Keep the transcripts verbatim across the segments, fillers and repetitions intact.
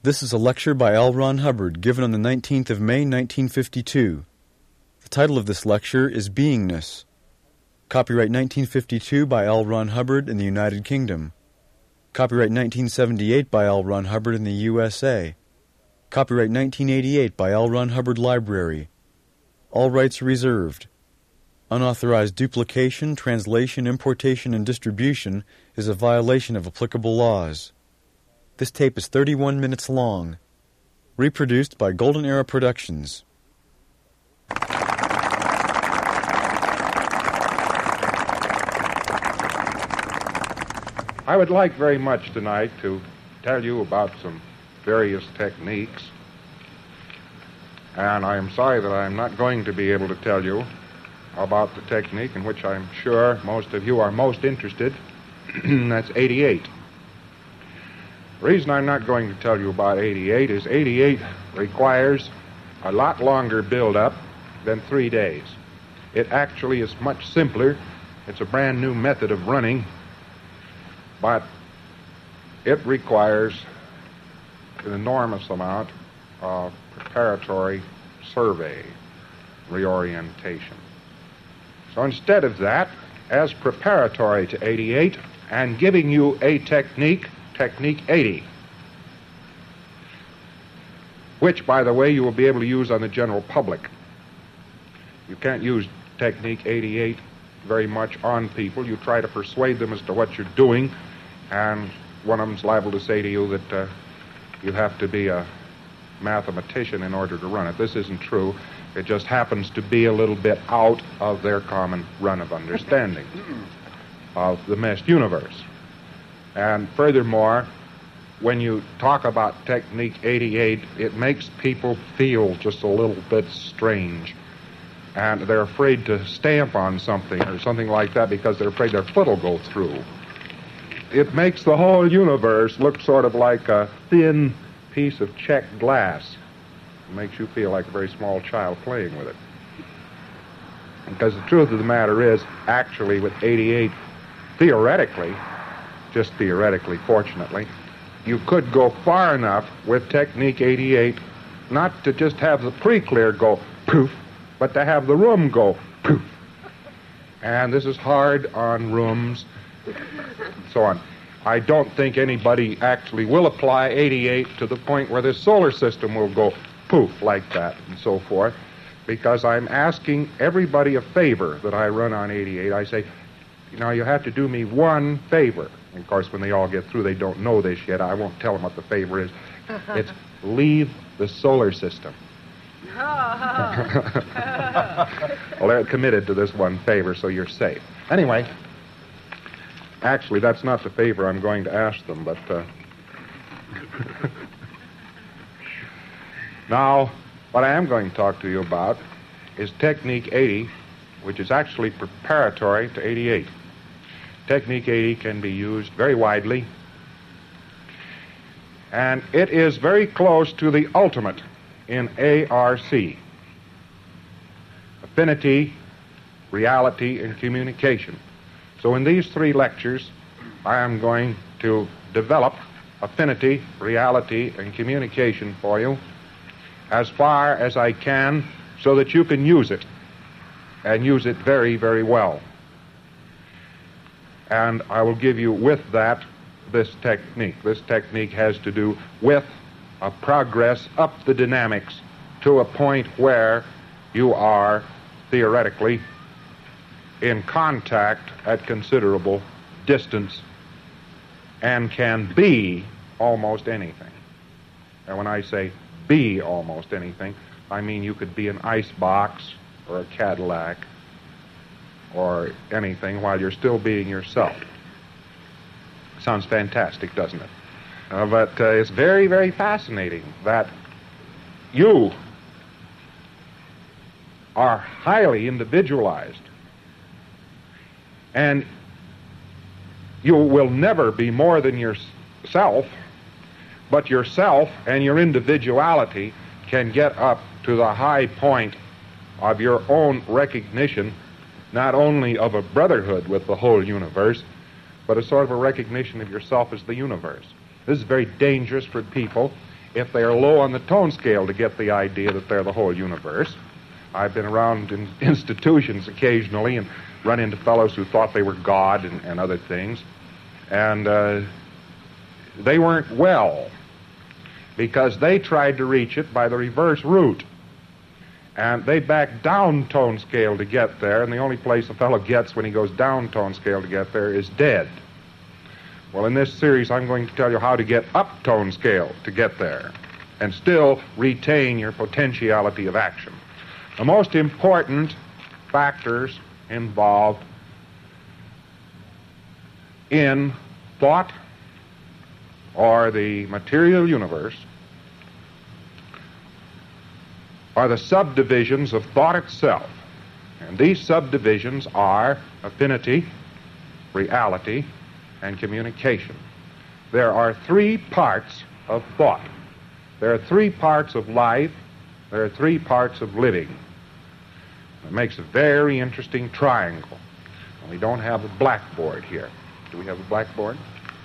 This is a lecture by L. Ron Hubbard given on the nineteenth of May, nineteen fifty-two. The title of this lecture is Beingness. Copyright nineteen fifty-two by L. Ron Hubbard in the United Kingdom. Copyright nineteen seventy-eight by L. Ron Hubbard in the U S A. Copyright nineteen eighty-eight by L. Ron Hubbard Library. All rights reserved. Unauthorized duplication, translation, importation, and distribution is a violation of applicable laws. This tape is thirty-one minutes long. Reproduced by Golden Era Productions. I would like very much tonight to tell you about some various techniques. And I am sorry that I am not going to be able to tell you about the technique in which I'm sure most of you are most interested. That's eighty-eight. The reason I'm not going to tell you about eighty-eight is eighty-eight requires a lot longer build-up than three days. It actually is much simpler. It's a brand new method of running, but it requires an enormous amount of preparatory survey, reorientation. So instead of that, as preparatory to eighty-eight, and giving you a technique, Technique eighty, which, by the way, you will be able to use on the general public. You can't use Technique eighty-eight very much on people. You try to persuade them as to what you're doing, and one of them's liable to say to you that uh, you have to be a mathematician in order to run it. This isn't true. It just happens to be a little bit out of their common run of understanding of the meshed universe. And furthermore, when you talk about Technique eighty-eight, it makes people feel just a little bit strange. And they're afraid to stamp on something or something like that because they're afraid their foot will go through. It makes the whole universe look sort of like a thin piece of checked glass. It makes you feel like a very small child playing with it. Because the truth of the matter is, actually with eighty-eight, theoretically, just theoretically, fortunately, you could go far enough with Technique eighty-eight not to just have the pre-clear go poof, but to have the room go poof. And this is hard on rooms, and so on. I don't think anybody actually will apply eighty-eight to the point where the solar system will go poof like that and so forth, because I'm asking everybody a favor that I run on eighty-eight. I say, now you have to do me one favor. And of course, when they all get through, they don't know this yet. I won't tell them what the favor is. It's leave the solar system. Well, they're committed to this one favor, so you're safe. Anyway, actually, that's not the favor I'm going to ask them, but... Uh... Now, what I am going to talk to you about is Technique eighty, which is actually preparatory to eighty-eight. Technique eighty can be used very widely, and it is very close to the ultimate in A R C. Affinity, reality, and communication. So in these three lectures, I am going to develop affinity, reality, and communication for you as far as I can so that you can use it, and use it very, very well. And I will give you with that this technique. This technique has to do with a progress up the dynamics to a point where you are theoretically in contact at considerable distance and can be almost anything. And when I say be almost anything, I mean you could be an ice box or a Cadillac or anything while you're still being yourself. Sounds fantastic, doesn't it? Uh, but uh, it's very, very fascinating that you are highly individualized, and you will never be more than yourself, but yourself and your individuality can get up to the high point of your own recognition, not only of a brotherhood with the whole universe, but a sort of a recognition of yourself as the universe. This is very dangerous for people if they are low on the tone scale, to get the idea that they're the whole universe. I've been around in institutions occasionally and run into fellows who thought they were God and, and other things, and uh, they weren't well because they tried to reach it by the reverse route. And they back down tone scale to get there, and the only place a fellow gets when he goes down tone scale to get there is dead. Well, in this series, I'm going to tell you how to get up tone scale to get there and still retain your potentiality of action. The most important factors involved in thought or the material universe are the subdivisions of thought itself. And these subdivisions are affinity, reality, and communication. There are three parts of thought. There are three parts of life. There are three parts of living. It makes a very interesting triangle. And we don't have a blackboard here. Do we have a blackboard?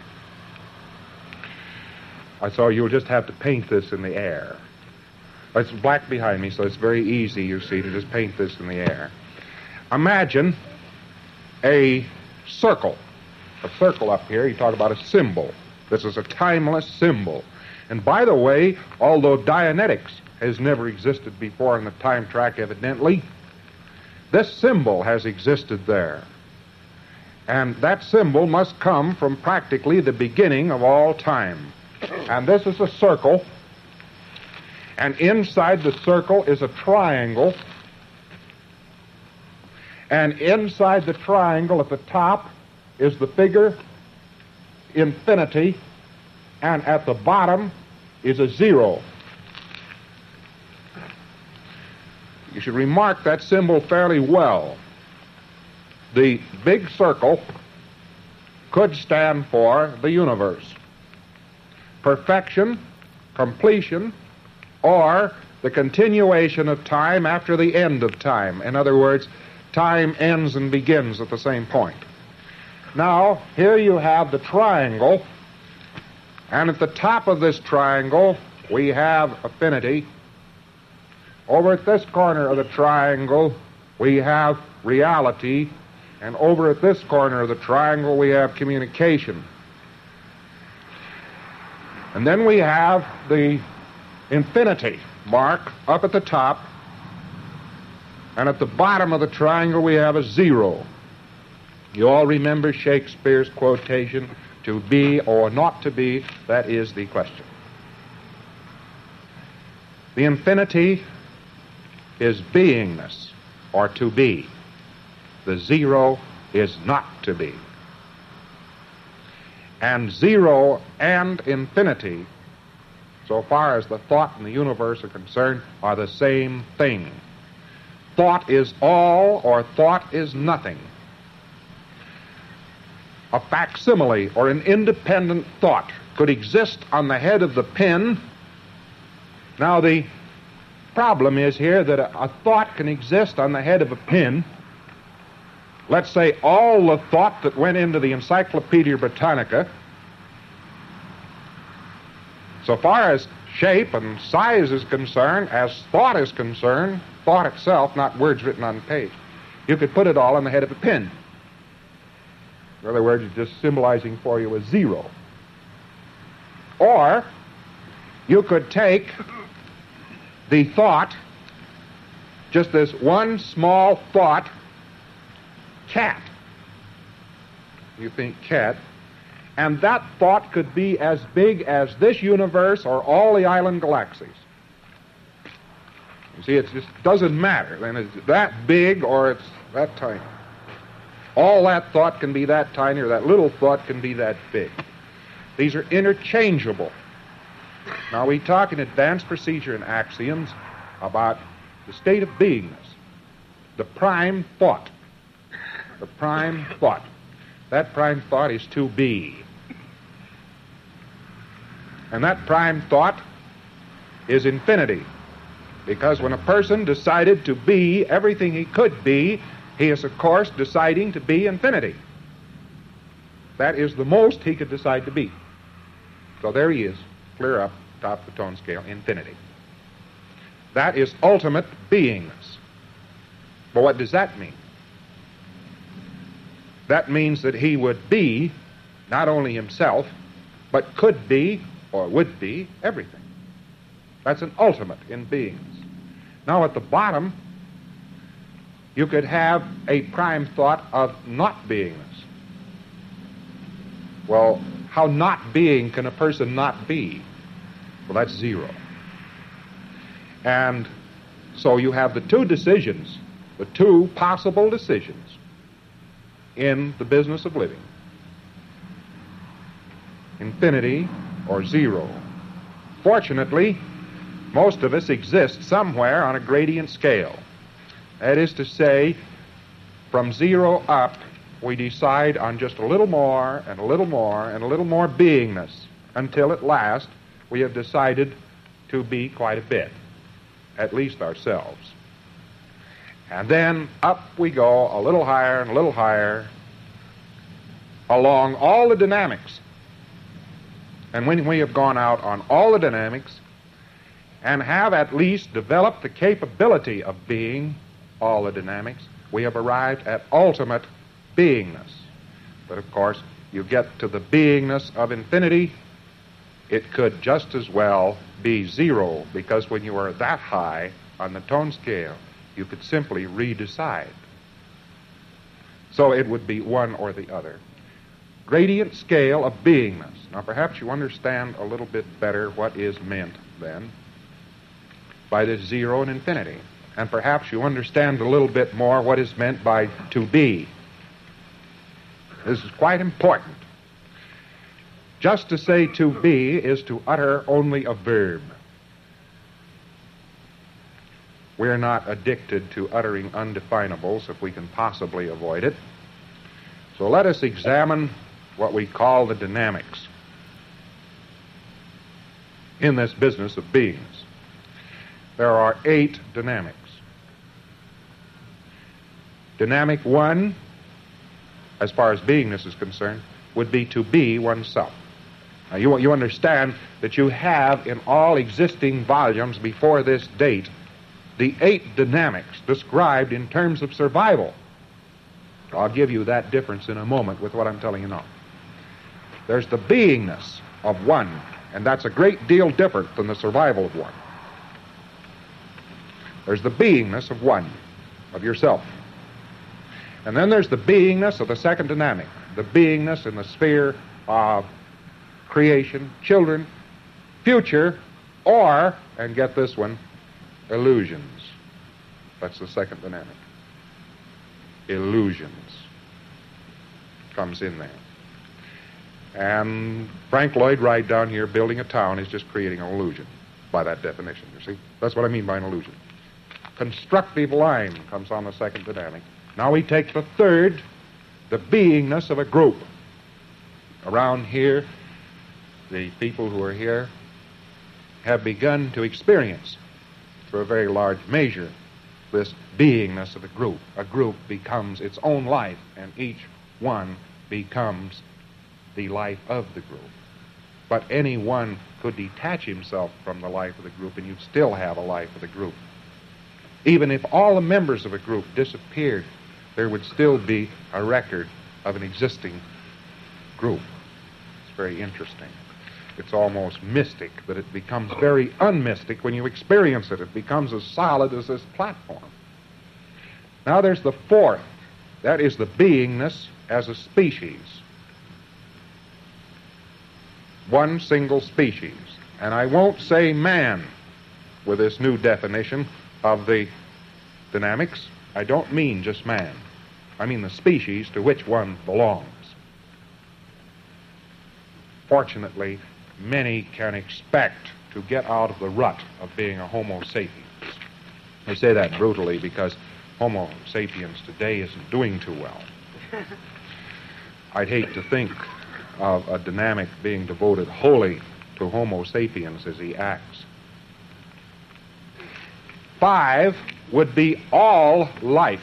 I saw you'll just have to paint this in the air. It's black behind me, so it's very easy, you see, to just paint this in the air. Imagine a circle. A circle up here, you talk about a symbol. This is a timeless symbol. And by the way, although Dianetics has never existed before in the time track, evidently, this symbol has existed there. And that symbol must come from practically the beginning of all time. And this is a circle. And inside the circle is a triangle. And inside the triangle at the top is the figure infinity. And at the bottom is a zero. You should remark that symbol fairly well. The big circle could stand for the universe. Perfection, completion, or the continuation of time after the end of time. In other words, time ends and begins at the same point. Now, here you have the triangle, and at the top of this triangle, we have affinity. Over at this corner of the triangle, we have reality, and over at this corner of the triangle, we have communication. And then we have the infinity mark up at the top, and at the bottom of the triangle we have a zero. You all remember Shakespeare's quotation, to be or not to be, that is the question. The infinity is beingness, or to be. The zero is not to be. And zero and infinity, so far as the thought and the universe are concerned, are the same thing. Thought is all, or thought is nothing. A facsimile, or an independent thought, could exist on the head of the pen. Now, the problem is here that a, a thought can exist on the head of a pen. Let's say all the thought that went into the Encyclopedia Britannica, so far as shape and size is concerned, as thought is concerned, thought itself, not words written on page, you could put it all on the head of a pin. In other words, it's just symbolizing for you a zero. Or you could take the thought, just this one small thought, cat. You think cat. And that thought could be as big as this universe or all the island galaxies. You see, it just doesn't matter. Then it's that big or it's that tiny. All that thought can be that tiny, or that little thought can be that big. These are interchangeable. Now, we talk in advanced procedure and axioms about the state of beingness, the prime thought. The prime thought. That prime thought is to be. And that prime thought is infinity. Because when a person decided to be everything he could be, he is, of course, deciding to be infinity. That is the most he could decide to be. So there he is, clear up. top of the tone scale, infinity. That is ultimate beingness. But what does that mean? That means that he would be not only himself, but could be or would be everything. That's an ultimate in beingness. Now at the bottom, you could have a prime thought of not beingness. Well, how not being can a person not be? Well, that's zero. And so you have the two decisions, the two possible decisions in the business of living. Infinity or zero. Fortunately, most of us exist somewhere on a gradient scale. That is to say, from zero up, we decide on just a little more and a little more and a little more beingness until at last we have decided to be quite a bit, at least ourselves. And then up we go a little higher and a little higher along all the dynamics. And when we have gone out on all the dynamics and have at least developed the capability of being all the dynamics, we have arrived at ultimate beingness. But of course, you get to the beingness of infinity, it could just as well be zero, because when you are that high on the tone scale, you could simply redecide. So it would be one or the other. Gradient scale of beingness. Now perhaps you understand a little bit better what is meant then by this zero and infinity. And perhaps you understand a little bit more what is meant by to be. This is quite important. Just to say to be is to utter only a verb. We're not addicted to uttering undefinables if we can possibly avoid it. So let us examine what we call the dynamics in this business of beingness. There are eight dynamics. Dynamic one, as far as beingness is concerned, would be to be oneself. Now you, you understand that you have in all existing volumes before this date the eight dynamics described in terms of survival. I'll give you that difference in a moment with what I'm telling you now. There's the beingness of one, and that's a great deal different than the survival of one. There's the beingness of one, of yourself. And then there's the beingness of the second dynamic, the beingness in the sphere of creation, children, future, or, and get this one, illusions. That's the second dynamic. Illusions comes in there. And Frank Lloyd Wright down here building a town is just creating an illusion by that definition, you see. That's what I mean by an illusion. Constructive line comes on the second dynamic. Now we take the third, the beingness of a group. Around here, the people who are here have begun to experience, through a very large measure, this beingness of a group. A group becomes its own life, and each one becomes the life of the group. But any one could detach himself from the life of the group, and you'd still have a life of the group. Even if all the members of a group disappeared, there would still be a record of an existing group. It's very interesting. It's almost mystic, but it becomes very unmystic when you experience it. It becomes as solid as this platform. Now there's the fourth. That is the beingness as a species. One single species. And I won't say man with this new definition of the dynamics. I don't mean just man. I mean the species to which one belongs. Fortunately, many can expect to get out of the rut of being a Homo sapiens. I say that brutally because Homo sapiens today isn't doing too well. I'd hate to think of a dynamic being devoted wholly to Homo sapiens as he acts. Five would be all life.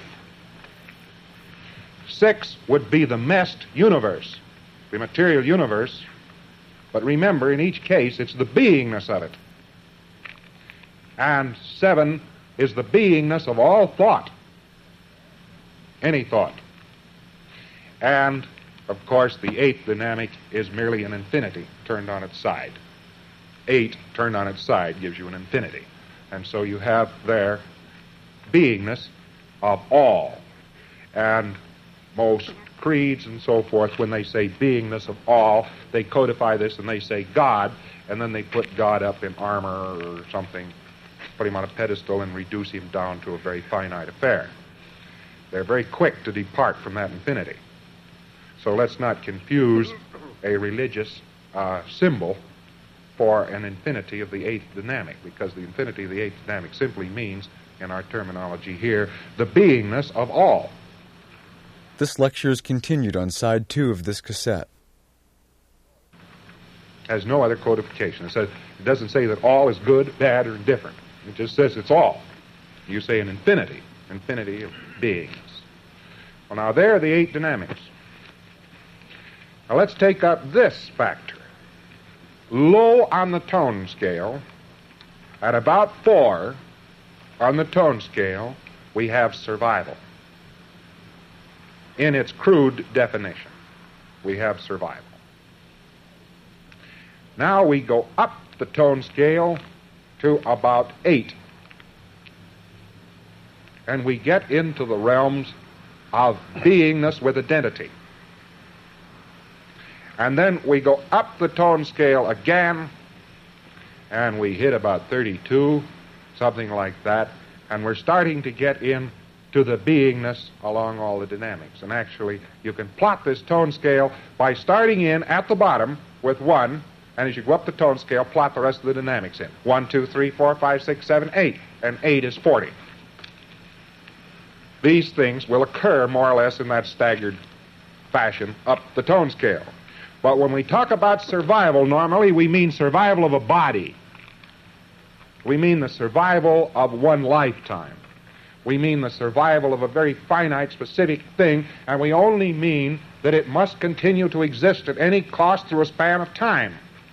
Six would be the messed universe, the material universe, But remember, in each case, it's the beingness of it. And seven is the beingness of all thought. Any thought. And, of course, the eighth dynamic is merely an infinity turned on its side. Eight turned on its side gives you an infinity. And so you have there beingness of all. And most creeds and so forth, when they say beingness of all, they codify this and they say God, and then they put God up in armor or something, put him on a pedestal and reduce him down to a very finite affair. They're very quick to depart from that infinity. So let's not confuse a religious uh, symbol for an infinity of the eighth dynamic, because the infinity of the eighth dynamic simply means, in our terminology here, the beingness of all. This lecture is continued on side two of this cassette. Has no other codification. It says, it doesn't say that all is good, bad, or indifferent. It just says it's all. You say an infinity, infinity of beings. Well, now there are the eight dynamics. Now let's take up this factor. Low on the tone scale, at about four on the tone scale, we have survival. In its crude definition, we have survival. Now we go up the tone scale to about eight, and we get into the realms of beingness with identity. And then we go up the tone scale again, and we hit about thirty-two, something like that, and we're starting to get in to the beingness along all the dynamics. And actually, you can plot this tone scale by starting in at the bottom with one, and as you go up the tone scale, plot the rest of the dynamics in. One, two, three, four, five, six, seven, eight, and eight is forty. These things will occur more or less in that staggered fashion up the tone scale. But when we talk about survival, normally we mean survival of a body. We mean the survival of one lifetime. We mean the survival of a very finite, specific thing, and we only mean that it must continue to exist at any cost through a span of time.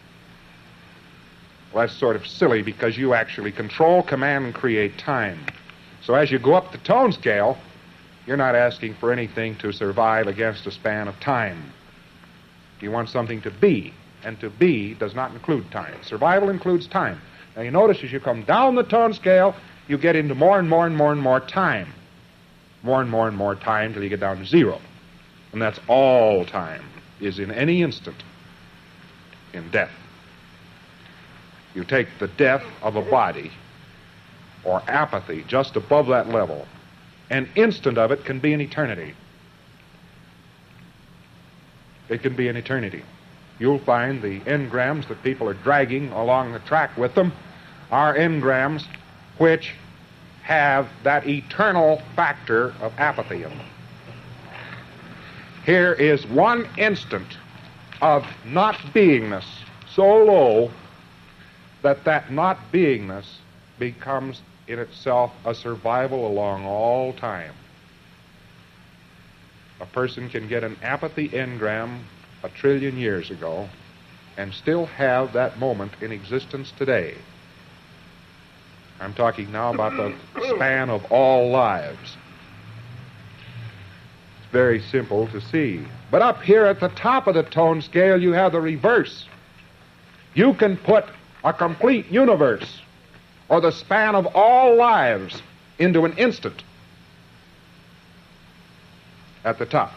Well, that's sort of silly, because you actually control, command, and create time. So as you go up the tone scale, you're not asking for anything to survive against a span of time. You want something to be, and to be does not include time. Survival includes time. Now you notice as you come down the tone scale, you get into more and more and more and more time. More and more and more time till you get down to zero. And that's all time, is in any instant in death. You take the death of a body, or apathy, just above that level. An instant of it can be an eternity. It can be an eternity. You'll find the engrams that people are dragging along the track with them are engrams which have that eternal factor of apathy in them. Here is one instant of not beingness so low that that not beingness becomes in itself a survival along all time. A person can get an apathy engram a trillion years ago and still have that moment in existence today. I'm talking now about the span of all lives. It's very simple to see. But up here at the top of the tone scale, you have the reverse. You can put a complete universe, or the span of all lives, into an instant at the top.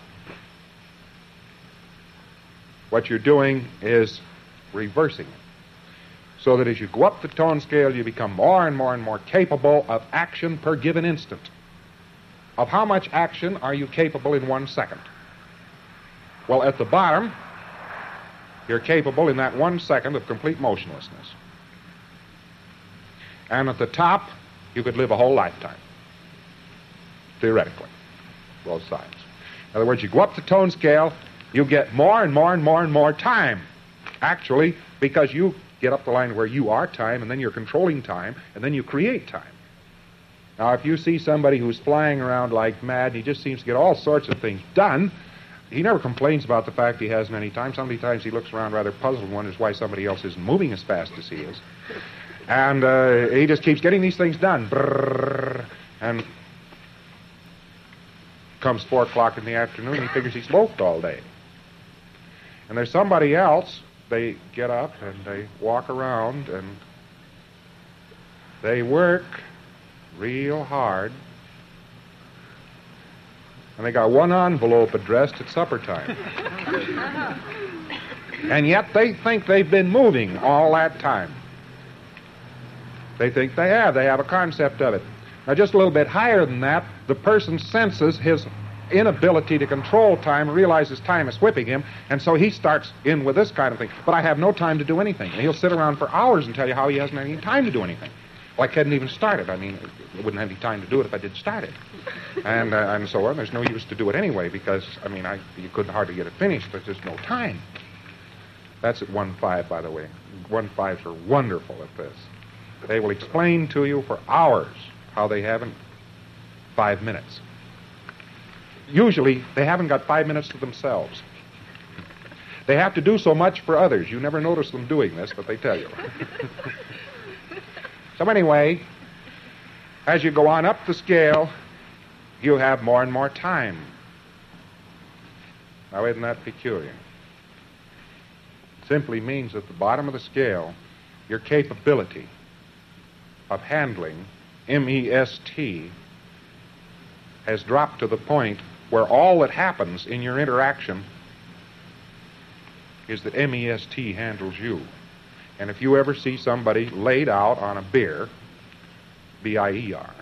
What you're doing is reversing it, so that as you go up the tone scale, you become more and more and more capable of action per given instant. Of how much action are you capable in one second? Well, at the bottom, you're capable in that one second of complete motionlessness. And at the top, you could live a whole lifetime, theoretically, both sides. In other words, you go up the tone scale, you get more and more and more and more time, actually, because you get up the line where you are time, and then you're controlling time, and then you create time. Now, if you see somebody who's flying around like mad, and he just seems to get all sorts of things done, he never complains about the fact he hasn't any time. Sometimes he looks around rather puzzled and wonders why somebody else isn't moving as fast as he is. And uh, he just keeps getting these things done. Brrr, and comes four o'clock in the afternoon, he figures he's loafed all day. And there's somebody else, they get up and they walk around and they work real hard. And they got one envelope addressed at supper time. And yet they think they've been moving all that time. They think they have. They have a concept of it. Now, just a little bit higher than that, the person senses his inability to control time, realizes time is whipping him, and so he starts in with this kind of thing. But I have no time to do anything. And he'll sit around for hours and tell you how he hasn't any time to do anything. Well, I couldn't even start it. I mean, I wouldn't have any time to do it if I did start it. And uh, and so on. There's no use to do it anyway because, I mean, I you couldn't hardly get it finished, but there's no time. That's at one five, by the way. one fives are wonderful at this. They will explain to you for hours how they haven't five minutes. Usually, they haven't got five minutes to themselves. They have to do so much for others. You never notice them doing this, but they tell you. So anyway, as you go on up the scale, you have more and more time. Now, isn't that peculiar? It simply means at the bottom of the scale, your capability of handling M E S T has dropped to the point where all that happens in your interaction is that M E S T handles you. And if you ever see somebody laid out on a beer, B I E R,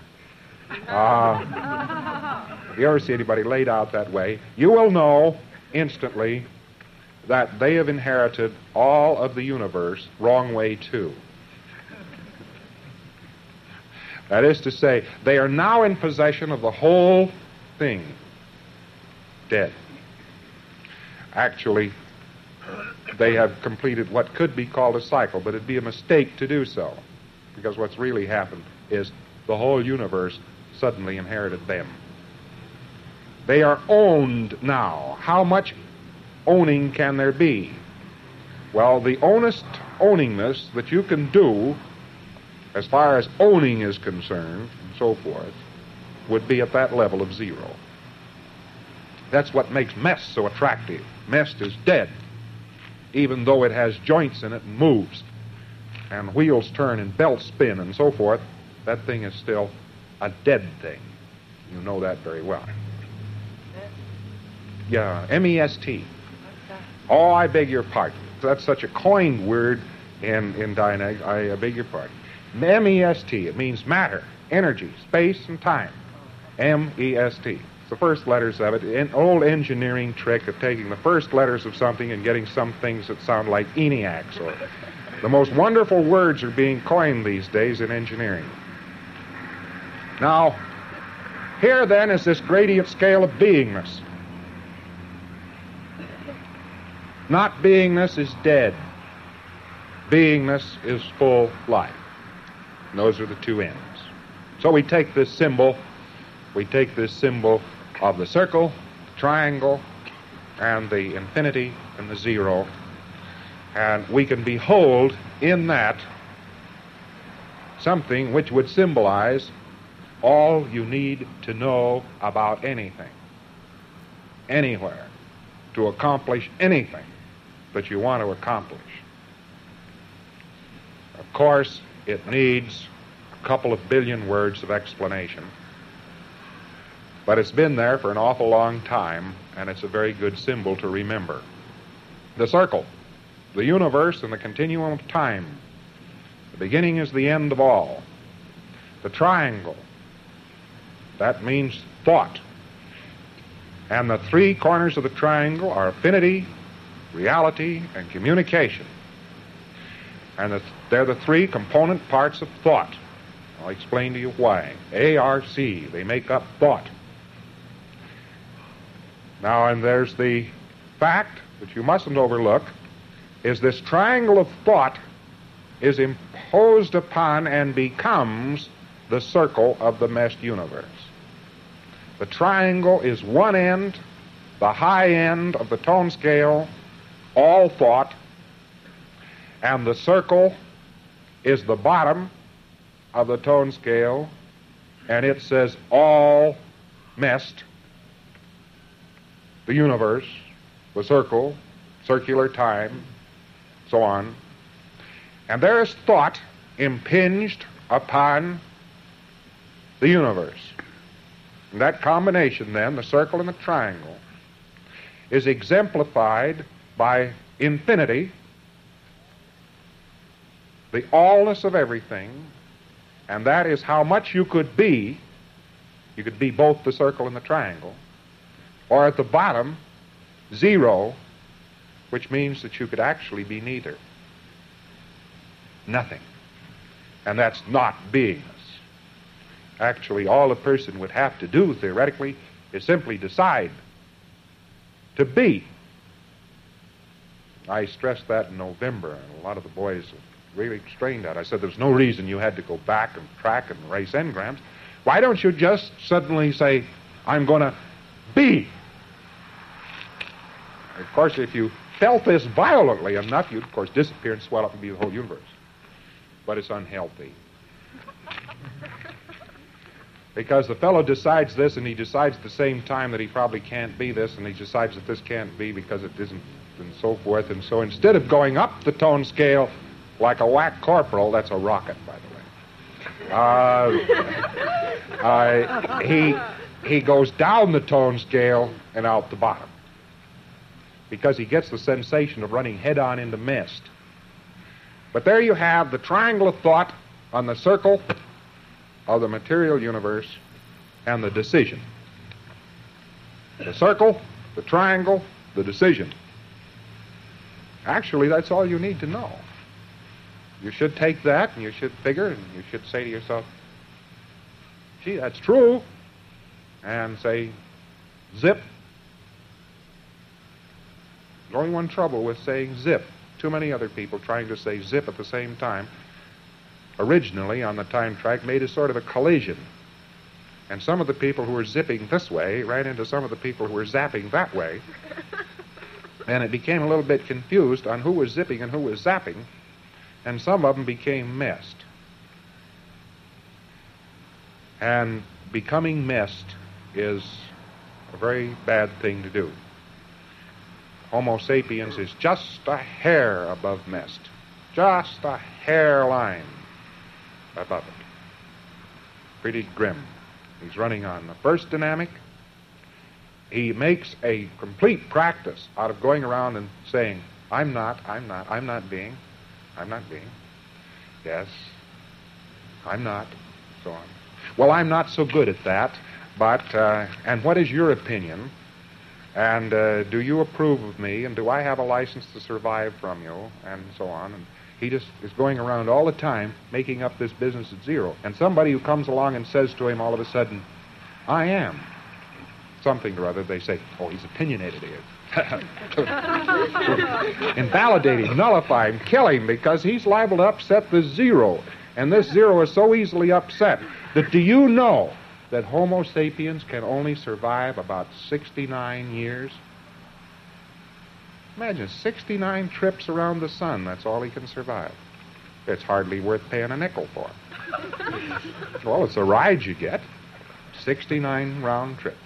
uh, if you ever see anybody laid out that way, you will know instantly that they have inherited all of the universe wrong way too. That is to say, they are now in possession of the whole thing. Dead. Actually, they have completed what could be called a cycle, but it'd be a mistake to do so. Because what's really happened is the whole universe suddenly inherited them. They are owned now. How much owning can there be? Well, the honest owningness that you can do, as far as owning is concerned, and so forth, would be at that level of zero. That's what makes mess so attractive. Mess is dead, even though it has joints in it and moves, and wheels turn and belts spin and so forth. That thing is still a dead thing. You know that very well. Yeah, M E S T. Oh, I beg your pardon. That's such a coined word in, in Dianetics. I, I beg your pardon. M E S T, it means matter, energy, space, and time. M E S T. It's the first letters of it. An old engineering trick of taking the first letters of something and getting some things that sound like ENIACs. Or the most wonderful words are being coined these days in engineering. Now, here then is this gradient scale of beingness. Not beingness is dead. Beingness is full life. And those are the two ends. So we take this symbol, we take this symbol of the circle, the triangle, and the infinity and the zero, and we can behold in that something which would symbolize all you need to know about anything, anywhere, to accomplish anything that you want to accomplish. Of course, it needs a couple of billion words of explanation, but it's been there for an awful long time, and it's a very good symbol to remember. The circle, the universe and the continuum of time. The beginning is the end of all. The triangle, that means thought. And the three corners of the triangle are affinity, reality, and communication. And the, they're the three component parts of thought. I'll explain to you why. A, R, C, they make up thought. Now, and there's the fact that you mustn't overlook, is this triangle of thought is imposed upon and becomes the circle of the meshed universe. The triangle is one end the high end of the tone scale, all thought, and the circle is the bottom of the tone scale, and it says all messed, the universe, the circle, circular time, so on. And there is thought impinged upon the universe. And that combination then, the circle and the triangle, is exemplified by infinity, the allness of everything, and that is how much you could be. You could be both the circle and the triangle, or at the bottom, zero, which means that you could actually be neither. Nothing. And that's not beingness. Actually, all a person would have to do, theoretically, is simply decide to be. I stressed that in November, and a lot of the boys really strained that. I said there's no reason you had to go back and track and race engrams. Why don't you just suddenly say, I'm going to be? Of course, if you felt this violently enough, you'd, of course, disappear and swell up and be the whole universe. But it's unhealthy. Because the fellow decides this, and he decides at the same time that he probably can't be this, and he decides that this can't be because it isn't, and so forth. And so instead of going up the tone scale like a whack corporal, that's a rocket, by the way, uh, uh, he, he goes down the tone scale and out the bottom, because he gets the sensation of running head-on into mist. But there you have the triangle of thought on the circle of the material universe and the decision. The circle, the triangle, the decision. Actually, that's all you need to know. You should take that and you should figure and you should say to yourself, gee, that's true, and say, zip. There's only one trouble with saying zip. Too many other people trying to say zip at the same time, originally on the time track, made a sort of a collision. And some of the people who were zipping this way ran into some of the people who were zapping that way. And it became a little bit confused on who was zipping and who was zapping. And some of them became messed. And becoming messed is a very bad thing to do. Homo sapiens is just a hair above messed. Just a hairline above it. Pretty grim. He's running on the first dynamic. He makes a complete practice out of going around and saying, I'm not, I'm not, I'm not being, I'm not being. Yes, I'm not, so on. Well, I'm not so good at that, but, uh, and what is your opinion? And uh, do you approve of me? And do I have a license to survive from you? And so on. And he just is going around all the time making up this business at zero. And somebody who comes along and says to him all of a sudden, I am something or other, they say, oh, he's opinionated here. Invalidate him, nullify him, kill him, because he's liable to upset the zero. And this zero is so easily upset that, do you know that Homo sapiens can only survive about sixty-nine years? Imagine, sixty-nine trips around the sun, that's all he can survive. It's hardly worth paying a nickel for. Well, it's a ride you get, sixty-nine round trips.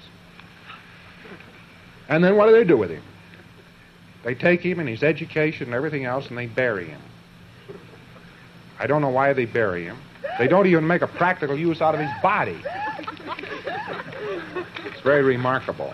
And then what do they do with him? They take him and his education and everything else and they bury him. I don't know why they bury him. They don't even make a practical use out of his body. It's very remarkable.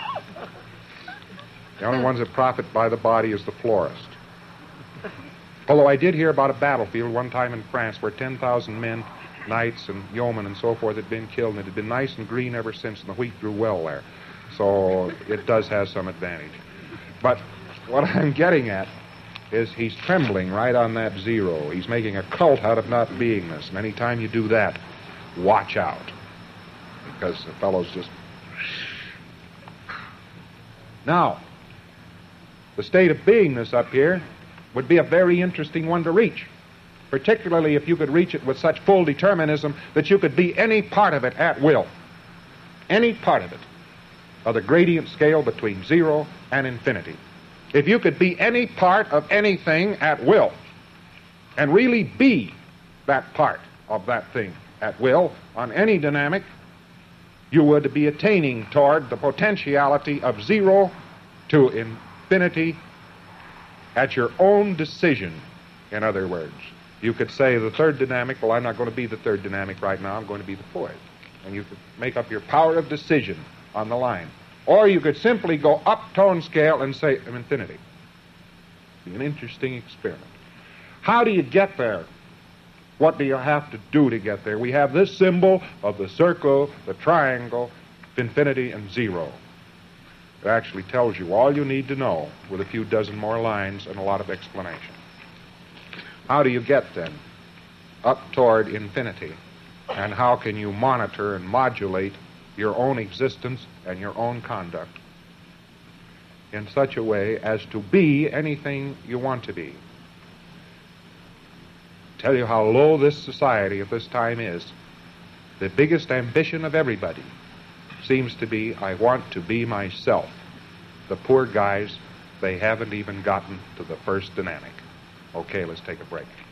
The only ones that profit by the body is the florist. Although I did hear about a battlefield one time in France where ten thousand men, knights and yeomen and so forth had been killed, and it had been nice and green ever since, and the wheat grew well there. So it does have some advantage. But what I'm getting at is he's trembling right on that zero. He's making a cult out of not beingness. And any time you do that, watch out. Because the fellow's just... Now, the state of beingness up here would be a very interesting one to reach, particularly if you could reach it with such full determinism that you could be any part of it at will. Any part of it. of the gradient scale between zero and infinity. If you could be any part of anything at will, and really be that part of that thing at will on any dynamic, you would be attaining toward the potentiality of zero to infinity at your own decision. In other words, you could say the third dynamic, well, I'm not going to be the third dynamic right now, I'm going to be the fourth. And you could make up your power of decision on the line. Or you could simply go up tone scale and say, I'm infinity. Be an interesting experiment. How do you get there? What do you have to do to get there? We have this symbol of the circle, the triangle, infinity, and zero. It actually tells you all you need to know with a few dozen more lines and a lot of explanation. How do you get, then, up toward infinity? And how can you monitor and modulate your own existence and your own conduct in such a way as to be anything you want to be? Tell you how low this society at this time is. The biggest ambition of everybody seems to be, I want to be myself. The poor guys, they haven't even gotten to the first dynamic. Okay, let's take a break.